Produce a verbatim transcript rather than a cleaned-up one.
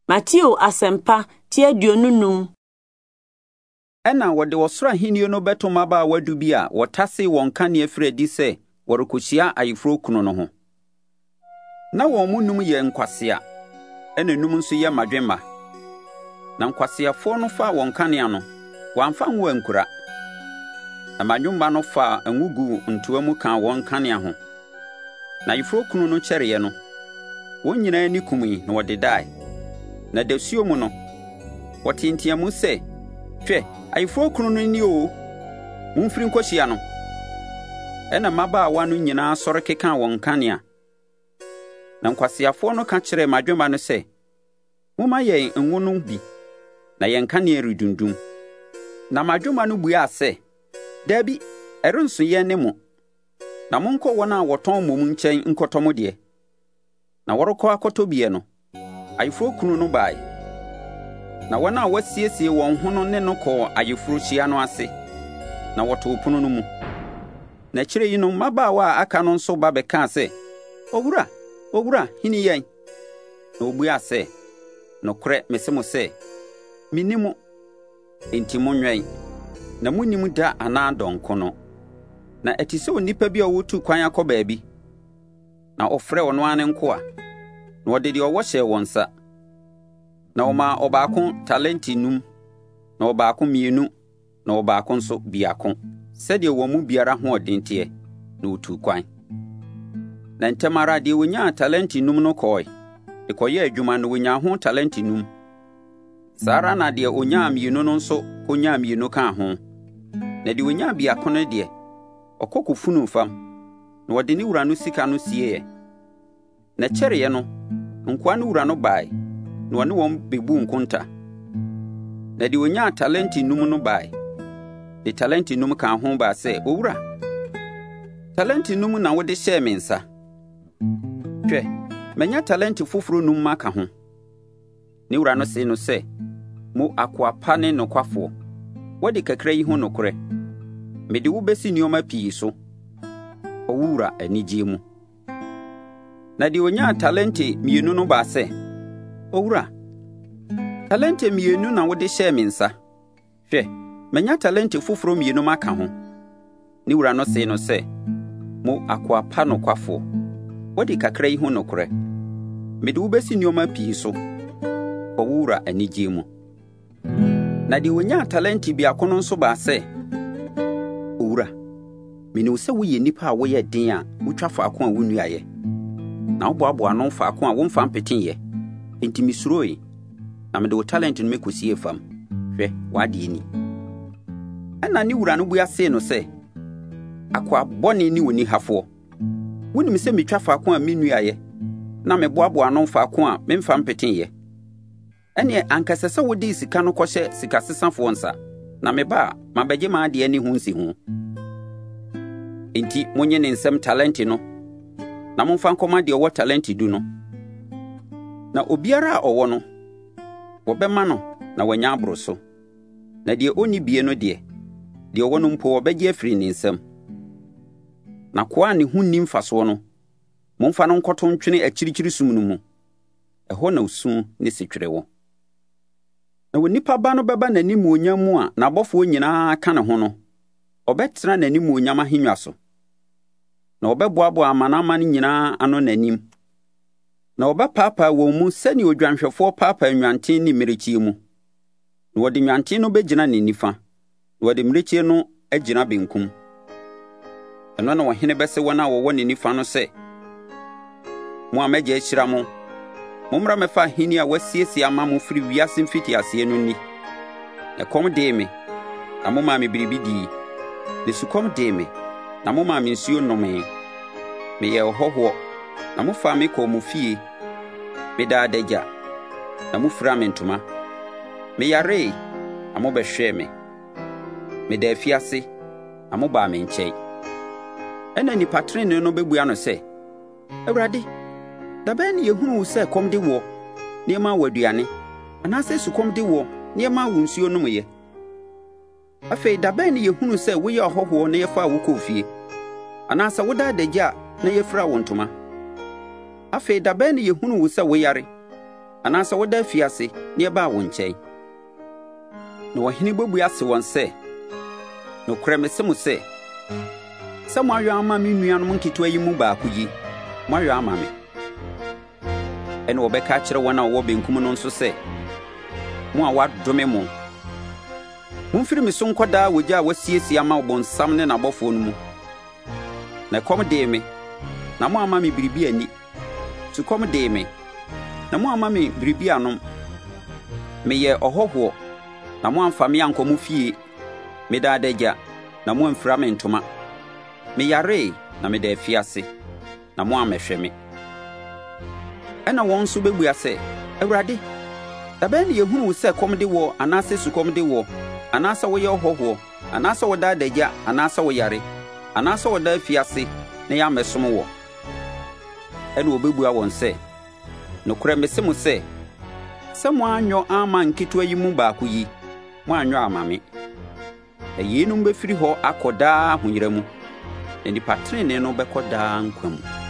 Matthew Asempa tie dionunum. Ena wode wosoro ahenni no beto maba wadu bi a wotase won kane afredi se worekohyia ayefro kunu no ho. Na won munum ye nkwasea, ena num nso ye madwemma. Na nkwaseafo no fa won kane ano, wamfa nwo ankura. Na madwemma no fa anwugu ntoa mu kan won kane ho. Na ayefro kunu no kyereye no, won nyina ni kumi na wode dai. Na dasuo mu no, wotintiamu se, hwɛ ayefro kunu no ni o, mumfiri nkohyia no. Ena mabaawa no nyinaa sɔre keka wɔn kanea. Na nkwaseafo no ka kyerɛ madwemma no sɛ, moma yɛn ngo no bi, na yɛn kanea redundum. Na madwemma no buaa sɛ, dabi, ɛrenso yɛn ne mo. Na monkɔ wɔn a wɔtɔn mmom nkyɛn nkɔtɔ mo deɛ. Na wɔrekɔ akɔtɔ bie no, ayefro kunu no bae. Na wɔn a wasiesie wɔn ho no ne no kɔɔ ayefro hyia no ase, na wɔtoo pono no mu. Na kyerɛ yi no mabaawa a aka no nso ba bɛkaa sɛ, owura, owura, hini yɛn? Na obuaa sɛ, nokorɛ mese mo sɛ, minni mo, enti monwɛn, na munnim da anaa dɔnko no. Na ɛte sɛ onipa bi a wotu kwan akɔ baabi, na ɔfrɛ ɔno ane nkoa, na ɔde deɛ ɔwɔ hyɛ wɔn nsa. Na ɔma ɔbaako talenti num, na ɔbaako mmienu, na ɔbaako nso biako, sɛdeɛ wɔn mu biara ho ɔden teɛ, na otu kwan. Na ntɛm ara deɛ onyaa talenti num no kɔe, de kɔyɛ adwuma na onyaa ho talenti num. Saa ara na deɛ onyaa mmienu no nso konyaa mmienu kaa ho. Na deɛ onyaa biako no deɛ, ɔkɔ kɔfunu fam, na wɔde ne wura no sika no sieɛ. Na kyɛreɛ no, nkoa no wura no bae, na wɔne wɔn bebu nkonta. Na deɛ onyaa talenti num no bae, de talenti num kaa ho baa sɛ, owura, talenti num na wode hyɛɛ me nsa. Hwɛ, manya talenti foforo num maka ho. Ne wura no se no sɛ, mo akoa pa ne nokwafoɔ, wode kakra yi ho nokorɛ, mede wo bɛsi nneɔma pii so. Owura anigye mu. Na deɛ onyaa talenti mmienu no baa sɛ, owura, talenti mmienu na wode hyɛɛ me nsa. Hwɛ, manya talenti foforo mmienu maka ho. Ne wura no se no sɛ, mo akoa pa nokwafoɔ, wode kakra yi ho nokorɛ, mede wo bɛsi nneɔma pii so. Owura anigye mu. Na deɛ onyaa talenti biako no nso baa sɛ, owura, menim sɛ woyɛ nnipa a woyɛ den a wotwa faako a wonnuaeɛ, na woboaboa ano faako a womfa mpeteeɛ, enti mesuroe, na mede wo talent no mekɔsie fam. Hwɛ, w'adeɛ ni. Ɛna ne wura no bua see no sɛ, akoa bɔne ne onihafoɔ, wonim sɛ metwa faako a mennuaeɛ, na meboaboa ano faako a memfa mpeteeɛ. Ɛneɛ ankasa sɛ wode sika no kɔhyɛ sikasesafoɔ nsa, na meba a mabɛgye m'adeɛ ne ho nsi ho. Enti monye ne nsɛm talenti no, na momfa nkɔma deɛ ɔwɔ talenti du no. Na obiara a ɔwɔ no, wɔbɛma no na wanya aboro so. Na deɛ ɔnni bie no deɛ, deɛ ɔwɔ no mpo wɔbɛgye afiri ne nsɛm. Na koa ne ho nni mfasoɔ no, momfa no nkɔto ntwene akyirikyiri sum no mu. Ɛhɔ na osu ne setwerɛ wɔ. Na onipa ba no bɛba n'animuonyam mu a n'abɔfoɔ nyinaa ka ne ho no, ɔbɛtena n'animuonyam ahennwa so. Na ɔbɛboaboa amanaman nyinaa ano n'anim. Na ɔbɛpaapaa wɔn mu sɛnea odwanhwɛfoɔ paapaa nnwanten ne mmirekyie mu. Na wɔde nnwanten no bɛgyina ne nifa, na wɔde mmirekyie no agyina benkum. Ɛno na ɔhene bɛsɛ wɔn a wɔwɔ ne nifa no sɛ, mo a mɛgye ahyira mo, mommra mɛfa ahenni a wasiesie ama mo firi wiase mfitiaseɛ no ni. Ɛkɔm dee me, na momaa me biribi dii. Ne sukɔm dee me, na momaa me nsuo nnomee. Meyɛ ɔhɔhoɔ, na mofaa me kɔɔ mo fie. Medaa adagya, na mofira me ntoma. Meyaree, na mobɛhwɛɛ me. Meda afiase, na mobaa me nkyɛn. Ɛna nnipa trenee no bɛbua no sɛ, Awurade, da bɛn ne yɛhunu wo sɛ kɔm de wɔ, nneɛma wɔ aduane, anaasɛ sukɔm de wɔ, nneɛma wɔ nsuo nomyɛ? Afei, da bɛn ne yɛhunu sɛ woyɛ ɔhɔhoɔ na yɛfaa wo kɔɔ fie, anaasɛ woda adagya na yɛfira wo ntoma? Afei, da bɛn ne yɛhunu wo sɛ woyare, anaasɛ woda afiase na yɛbaa wo nkyɛn. Na ɔhene bɛbua ase wɔn sɛ, nokorɛ mese mo sɛ, sɛ moayɔ ama me nuanom nketewa yi mu baako yi, moayɔ ama me. Ɛna wɔbɛka akyerɛ wɔn a wɔwɔ benkum no nso sɛ, mo a wɔadome mo, momfiri me so nkɔdaa wogya a wɔasiesie ama ɔbonsam ne n'abɔfoɔ no mu. Na ɛkɔm dee me, na mo ama me biribi ani. Sukɔm dee me, na mo ama me biribi anom. Meyɛ ɔhɔhoɔ, na mo amfa me ankɔ mo fie. Meda adagya, na mo amfira me ntoma. Meyaree, na meda afiase, na mo ammɛhwɛ me. Ɛna wɔn nso bɛbua sɛ, Awurade, da bɛn na yɛhunu wo sɛ kɔm de wɔ anaasɛ sukɔm de wɔ, anaasɛ woyɛ ɔhɔhoɔ, anaasɛ woda adagya, anaasɛ woyare, anaasɛ woda afiase na yɛammɛsom wɔ? Ɛna wɔbɛbua wɔn sɛ, nokorɛ mese mo sɛ, sɛ moanyɔ ama nketewa yi mu baako yi, moanyɔ ama me. Na yeinom bɛfiri hɔ akɔ daa ahoyera mu, na nnipa trenee no bɛkɔ daa nkwa mu.